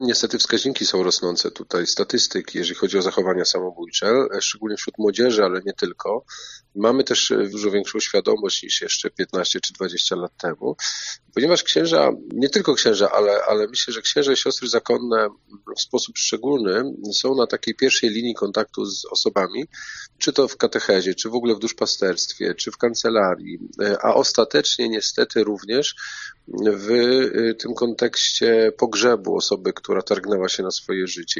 Niestety wskaźniki są rosnące tutaj, statystyki, jeżeli chodzi o zachowania samobójcze, szczególnie wśród młodzieży, ale nie tylko. Mamy też dużo większą świadomość niż jeszcze 15 czy 20 lat temu, ponieważ księża, nie tylko księża, ale myślę, że księża i siostry zakonne w sposób szczególny są na takiej pierwszej linii kontaktu z osobami, czy to w katechezie, czy w ogóle w duszpasterstwie, czy w kancelarii, a ostatecznie niestety również w tym kontekście pogrzebu osoby, która targnęła się na swoje życie.